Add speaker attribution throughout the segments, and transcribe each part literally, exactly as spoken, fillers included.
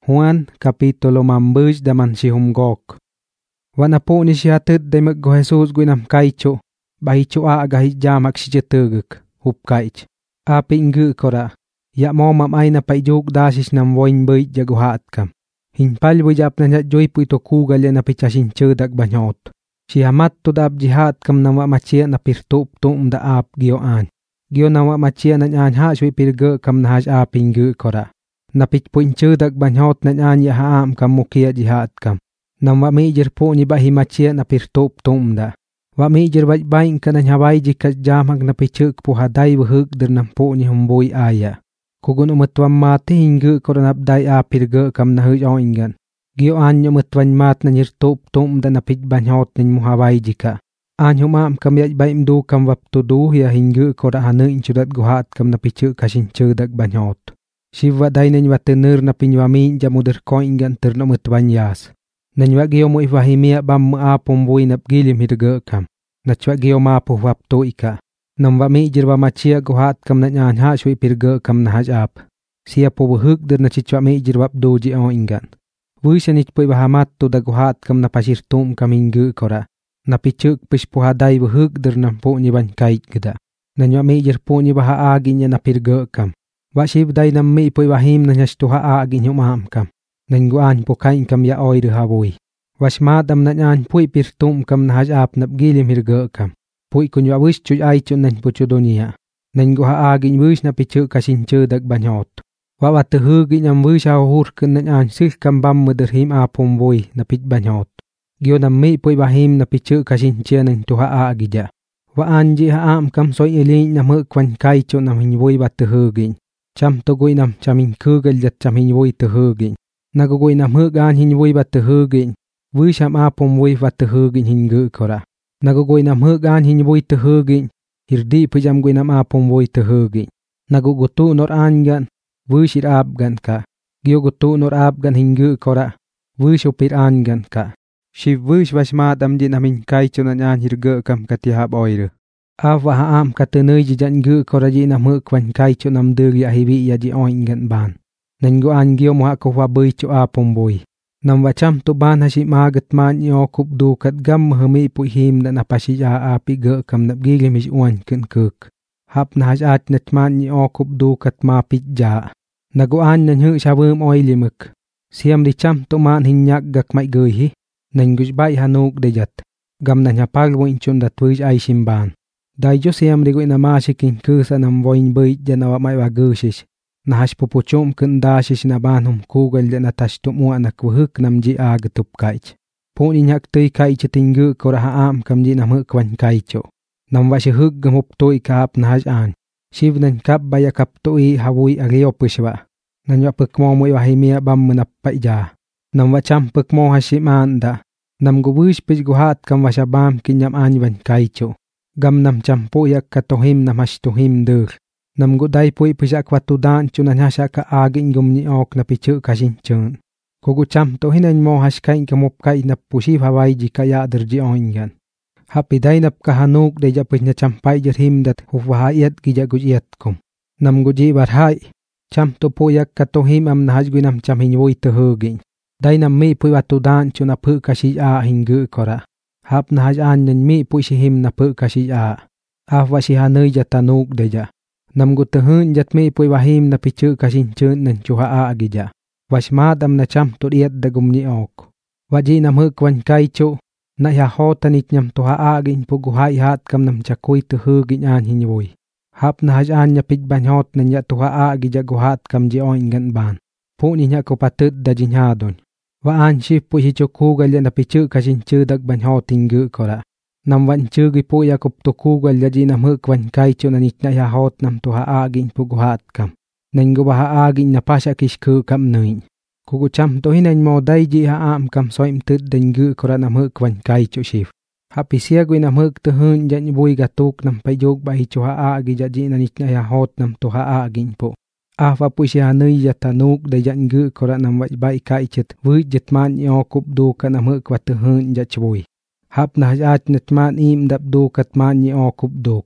Speaker 1: Juan capítulo mambush daman si humgok. Wana po ni siya tit day maggo Jesus guinam kaicho, bahicho aaga hijamak si jetuguk, hupkaich. Api ingu kora, ya mo mamay na paijuk dasis nam woin buit jaguhaat kam. Hinpal bujap na nyat joy puito kugal ya napichasin chudak banyot. Si hamat to dab jihat kam na mamachia na pirtup tum da ap gioan. Gio na mamachia na nyan ha sui pirge kam na haj api ingu kora. Napit po inchudak banyot na nyan ya haam kam mukia jihat kam. Nam wa mijir po ni bahimachia na pirtup tum da. Wa mijir baj bain ka na nyawai jikas jamag na pichuk po haday wuhug der nam po ni humboy aya. Kugun umutwan mati hingu koronabday apirge kam na huj oingan. Gio anyo umutwan mat na nirtup tum da napit banyot nin muhawai jika. Anyo maam kam yaj baim du kam waptudu ya hingu kora hanu inchudat guhat kam na pichuk kasin chudak banyot. Shiva day nanyo watenur na pinywamin jamudir koingan ter na umutwan yas. Nanyo gio mo ifahimia bam mu apom buin apgilim hirge kam. Nachwa gio mapu waptu ika. Nam wa mijir wa machia guhat kam na nyan ha shui pirge kam na haj ap. Siya po wuhug der na chichwa mijir wapdu ji o ingan. Wisha nich po iwahamat to da guhat kam na pasirtum kam hingu kora. Na pichuk pish po haday wuhug der na po ni ban kait gida. Nanyo mijir po ni waha agin ya na pirge kam. Wa shib day nam mi po iwahim na nyash tuha agin humam kam. Nanguan po kain kam ya oy ruhawoy. Was madam na nyan po ipirtum kam na haj ap napgilim hirge kam. Pui kunyo wish chuj ay chun nan puchudonia. Nan guha agin wish na pichu kasin chudak banyot. Wawa tuhugin am wish aw hurkun nan an sil kam bam muderhim apom boy na pit banyot. Gyo nam mi pui bahim na pichu kasin chia nan tuha agija. Wa anji haam kam soy ilin na mukwan kai chun nam hinwoy wa tuhugin. Cham togoy nam chamin kugal jat cham hinwoy tuhugin. Nagogoy nam hugan hinwoy wa tuhugin. Wish am apom woy wa tuhugin hingu kora. Nagogoy nam hugan hinwoy tuhugin, hirdi pujam goy nam apom woy tuhugin. Nagugutu nor angan, wishir abgan ka. Gyogutu nor abgan hingu kora, wish upir angan ka. Shiv wish was madam din amin kaicho na nyan hirge kam katihab oiru. Awa haam katunay jijan gu kora ji nam hukwan kaicho nam duri ahibi ya ji oingan ban. Nango an gyo muha kuwa buycho apom boy. Nam wacham to ban hasi magat man yo kup du kat gam humi pu him na napasi a api ge kam nap gilimish uan ken kuk. Hap na hasat net man yo kup du kat ma pitja. Naguan nan hu shabum oilimuk. Siam di cham to man hinyak gak mai gui. Nan gus bay hanuk dejat. Gam nan hapal win chun dat wish ay simban. Dai jo siam di gui na masikin kusa nam woin buit janawa mai wagusish. Nahash pupuchum kundasis na banhum kugal na tashtumu anak wuhuk nam ji agatup kaich. Puni nyak tuy kaich tingu kora haam kam ji nam hukwan kaicho. Nam wasi huk gamup tuy kaap nahaj an. Shiv nan kap baya kap tuy hawui agyo pushwa. Nan wapuk mo mo wahimia bam munapay ja. Nam wacham puk mo hashim anda. Nam guwish pich guhat kam wasabam kinyam anywan kaicho. Gam nam champu yak katohim nam hashtuhim dur. Nam guday pui pisak watudan chunan hasya ka agin gumni ok na pichu kasin chun. Kugu cham to hinan mo haskain kamup kay na pusi hawai jikaya derji oingan. Hapiday nap kahanuk de japis na champay jirhim dat hufahayat gija gujiyat kum. Nam guji barhay. Cham to puyak katohim am nahaj guinam cham hinwoy tuhugin. Day nam mi pui watudan chuna pu kasi a hingu kora. Hap nahaj an nan mi pui sihim na pu kasi a. Afwa si hanay jatanuk deja. Nam gutuhun jat mi pui wahim na pichu kasin chun nan chuha a agija. Was madam na cham to diat da gumni ok. Waji nam hukwan kaicho. Na ya hotanit nyam tuha agin puguhai hat kam nam chakuy tuhugin an hinwoy. Hap na hajan nya pit banyot na nya tuha agija guhat kam ji oingan ban. Puni nya ko patut da jinyadon. Wa an shif pui hicho kugal na pichu kasin chudak banyot tingu kora. Nam wan chugi po yakup to kugal yaji nam hukwan kaicho na nit na ya hot nam tuha agin puguhat kam. Nango baha agin na pasya kishku kam nuin. Kugu cham to hinan mo dayji haam kam soim tud dengu kora nam hukwan kaicho shif. Hapi siya gui nam huk tuhun jan bui gatuk nam payog bahi chuha agi yaji na nit na ya hot nam tuha agin po. Afa po siya nuy yatanuk da jan gu kora nam wajbay kaichet wujit jitman yakup du ka nam hukwa tuhun jachbui. Hap na hajat netman im dap du katman ni okup duk.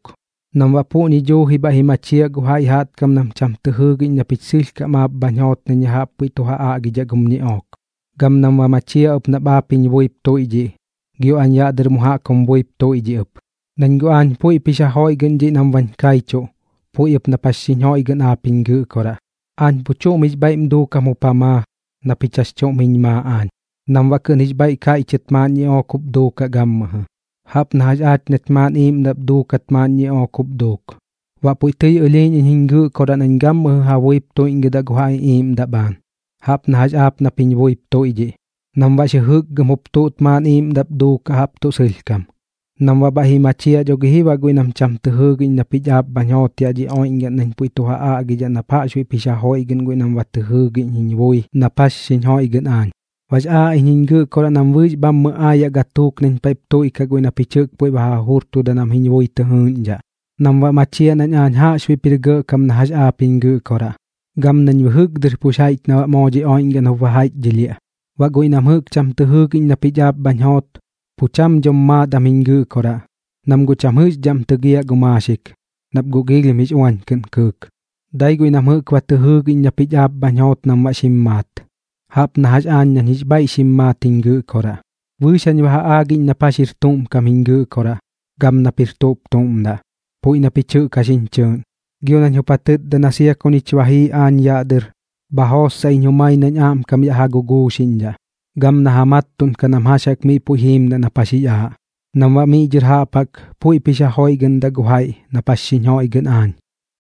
Speaker 1: Nam wa pu ni jo hi ba hi machia gu hai hat kam nam cham tu hu gi na pitsil ka ma banyot na nya hap pu to ha a gi jagum ni ok. Gam nam wa machia up na ba pin voip to iji. Gyo anya der mu ha kom voip to iji up. Nan gu an pu pisha hoi gen ji nam van kai cho. Pu up na pasin hoi gen a pin gu kora. An pu cho mij bai mdu kamu pa ma. Na pichas cho min ma an. Nam wa kun hij bai kai chit man ni o kup do ka gam ma. Hap na haj at net man im nap do kat man ni o kup dok. Wa pu tei ulin in hingu kora nan gam ma ha voip to inga da gu hai im da ban. Hap na haj ap na pin voip to iji. Nam wa shi huk gam up to man im dap do ka hap to silkam. Nam wa bahi machia jo gi wa gu nam cham tu hu gi na pijap banyot ya ji o inga nan pu to ha a gi ja na pa shui pisha hoi gen gu nam wa tu hu gi hin voi na pas sin hoi gen an. Waj a in hingu kora nam wuj bam mu aya gatuk nin pep to ika gu na pichuk pu ba hurtu da nam hin voi tu hun ja. Nam wa machia nan an ha shui pirga kam na haj a pingu kora. Gam nan yu huk dir pu shait na wa mo ji o inga na wa hait jilia. Wa gu nam huk cham tu hu gi na pijap banyot. Pu cham jom ma dam hingu kora. Nam gu cham huk jam tu gia gu masik. Nap gu gili mij uan kin kuk. Dai gu nam huk wa tu hu gi na pijap banyot nam wa sim mat. Hap na haj an yan hij bai sim mat hingu kora. Wusan wa ha agin na pasir tum kam hingu kora. Gam na pir top tum da. Pui na pichu ka sin chun. Gyo nan yu patut da na siya kunich wahi an yadir. Bahos sa inyo may nan am kam ya hagugu sin ja. Gam na hamat tun ka nam hasak mi puhim na napasiya. Nam wa mi jir hapak pui pisha hoi gan da guhai na pasin hoi gan an.